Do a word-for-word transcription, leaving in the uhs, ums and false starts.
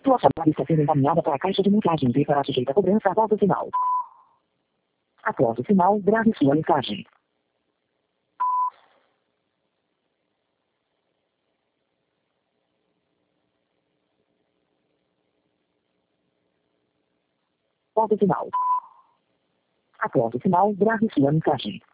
Sua chamada está sendo encaminhada para a caixa de mensagem e para sujeita a cobrança após o sinal. Após o sinal, grave sua mensagem. Após o sinal. Após o sinal, grave sua mensagem.